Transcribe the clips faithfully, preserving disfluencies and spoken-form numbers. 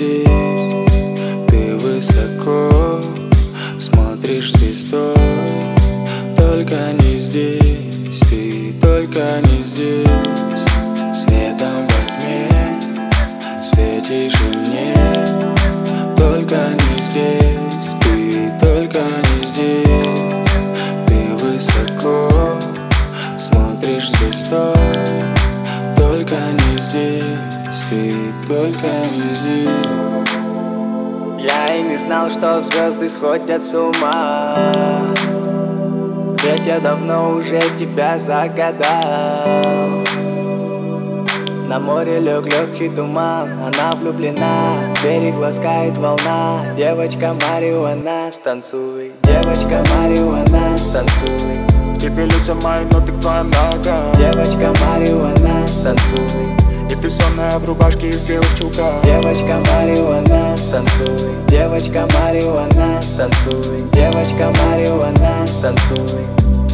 здесь, ты высоко смотришь звездой. Только не здесь, ты только не здесь. Светом во тьме светишь и мне. Только не здесь, ты только не здесь. Ты высоко смотришь звездой. Только не здесь, ты только не здесь. Я и не знал, что звезды сходят с ума, ведь я давно уже тебя загадал. На море лег легкий туман, она влюблена, берег ласкает волна. Девочка Мариуана, станцуй, девочка Мариуана, станцуй. К тебе льются мои ноты к твоим ногам. Девочка Мариуана, станцуй. И ты сонная в рубашке и в белых чулках. Девочка Мариуана, станцуй, девочка Мариуана, станцуй, девочка Мариуана, станцуй.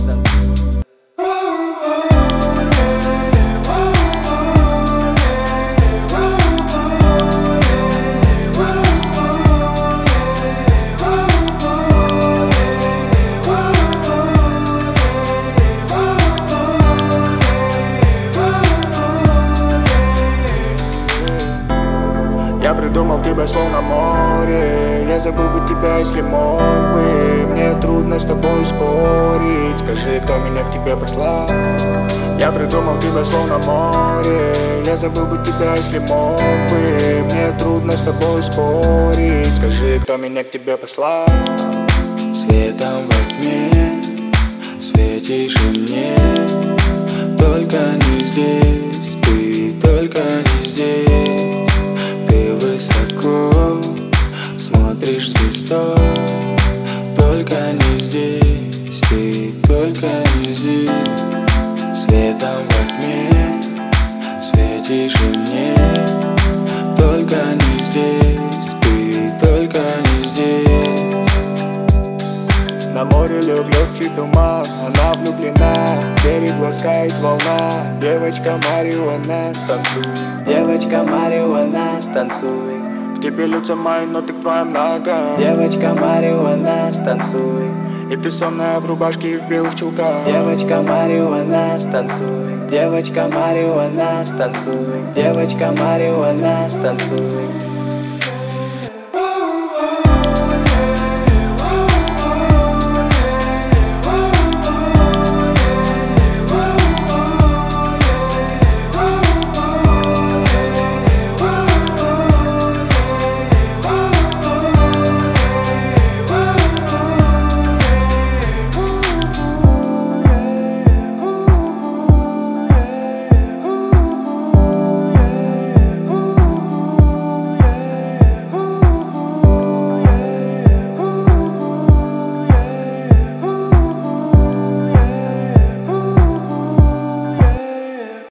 Я придумал тебя словно море. Я забыл бы тебя, если мог бы. Мне трудно с тобой спорить. Скажи, кто меня к тебе послал. Я придумал тебя словно море. Я забыл бы тебя, если мог бы. Мне трудно с тобой спорить. Скажи, кто меня к тебе послал. Светом во тьме светишь и мне. Только не здесь, ты только не здесь. Ты высоко смотришь звездой. Только не здесь, ты только не здесь. Светом во тьме светишь и мне. Только не здесь, ты только не здесь. На море лег легкий туман, она влюблена, берег ласкает волна. Девочка Мариуана, станцуй, Девочка Мариуана, станцуй. к тебе льются мои ноты к твоим ногам. Девочка Мариуана, станцуй. И ты сонная в рубашке и в белых чулках. Девочка Мариуана, станцуй, девочка Мариуана, станцуй, девочка Мариуана, станцуй.